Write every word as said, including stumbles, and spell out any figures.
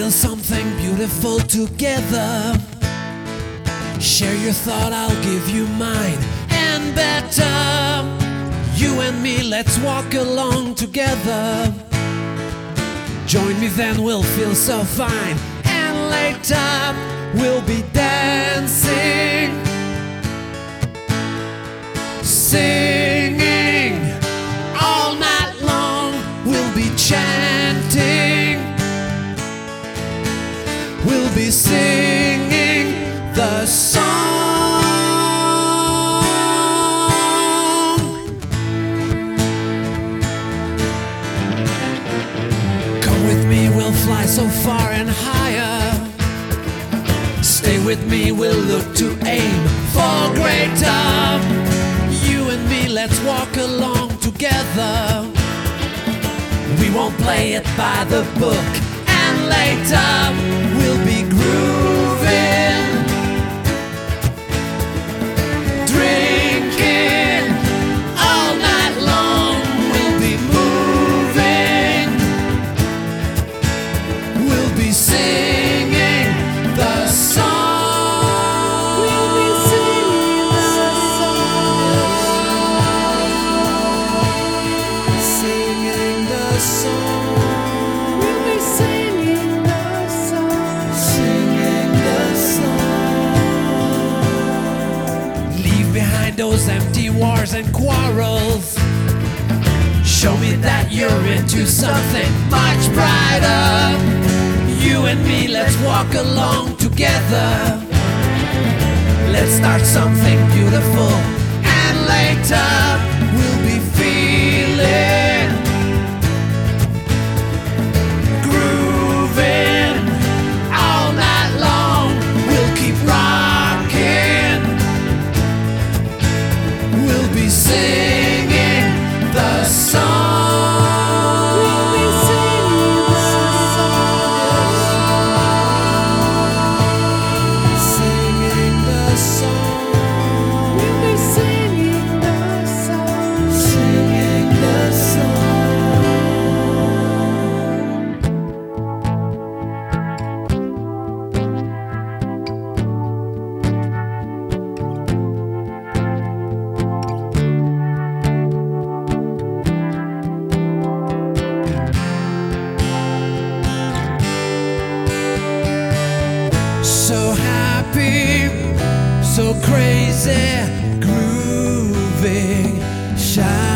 feel something beautiful together. Share your thought, I'll give you mine, and better. You and me, let's walk along together. Join me, then we'll feel so fine. And later, we'll be dancing, singing all night long. We'll be chanting, we'll be singing the song. Come with me, we'll fly so far and higher. Stay with me, we'll look to aim for greater. You and me, let's walk along together. We won't play it by the book, and later we'll be grooving, drinking all night long. We'll be moving, we'll be singing the song. We'll be singing the song, singing the song. We'll be singing the song, singing the song. Leave behind those empty wars and quarrels. Show me that you're into something much brighter. You and me, let's walk along together. Let's start something beautiful, and later we'll be feeling, grooving all night long. We'll keep rocking, we'll be singing the song. We'll be singing the song, singing the song. We'll be singing the song, singing the song. So happy, so crazy, grooving, shining.